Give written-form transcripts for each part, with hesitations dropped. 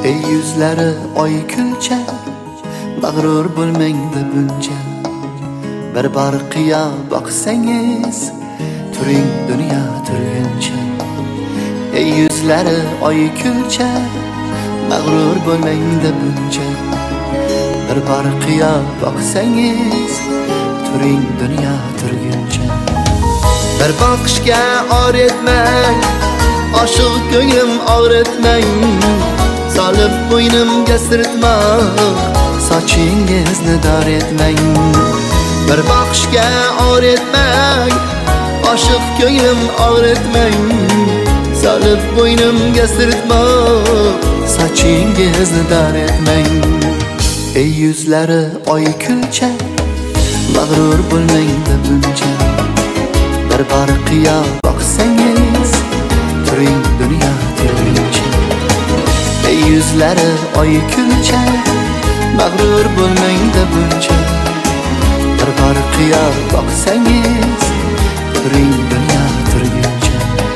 Ey yüzlari oy kulcha, mag'rur bo'lmangda buncha. Bir barqiya boqsangiz, turing dunyo turguncha. Ey yüzlari oy kulcha, mag'rur bo'lmangda buncha. Bir barqiya boqsangiz, turing dunyo turguncha. Bir boqishga or etmang, oshiq ko'nglim og'ritmang. Solib bo'ynimga sirtmoq, sochingizni dor etmang. Bir boqishga or etmang, oshiq ko'nglim og'ritmang. Solib bo'ynimga sirtmoq, sochingizni dor etmang. Ey yüzlari oy kulcha, mag'rur bo'lmangda buncha. Bir barqiya boqsangiz, turing dunyo turguncha. Ey yüzlari oy kulcha, mag'rur bo'lmangda buncha. Bir barqiya boqsangiz, turing dunyo turguncha.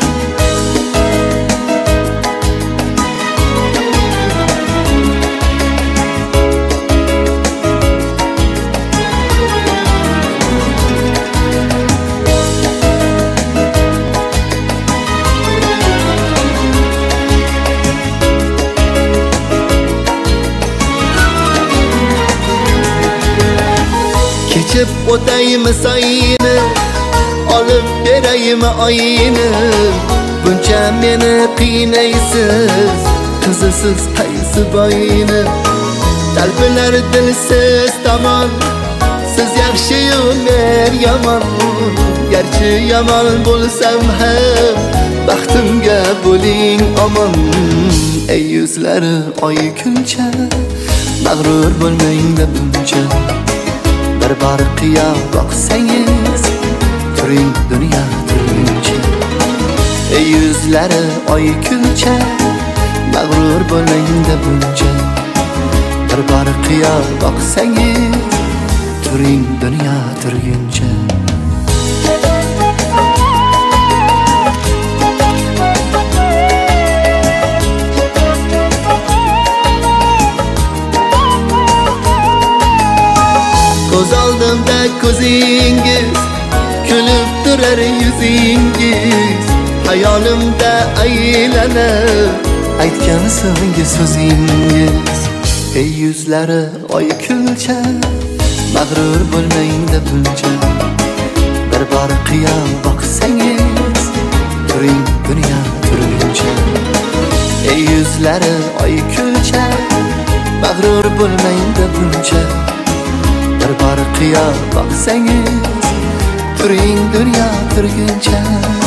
Kechib o'taymi sayini, olib beraymi oyini. Buncha meni qiynaysiz, qizisiz qaysi boyini. Talpinar dilsiz tomon, siz yaxshi-yu men yomon. Garchi yomon bo'lsam ham, baxtimga bo'ling omon. Ey yuzlari oy kulcha, mag'rur bo'lmangda buncha. Bir barqiya boqsangiz, turing dunyo turguncha. Ey yüzlari oy kulcha, mag'rur bo'lmangda buncha. Bir barqiya boqsangiz, turing dunyo turguncha. Ko'z oldimda ko'zingiz, kulib turar yuzingiz. Hayolimda aylanib, aytgan so'nggi so'zingiz. Ey yuzlari oy kulcha, mag'rur bo'lmangda buncha. Bir barqiya boqsangiz, turing dunyo turguncha. Ey yuzlari oy kulcha, mag'rur bo'lmangda buncha. Bir barqiya boqsangiz, turing dunyo turguncha.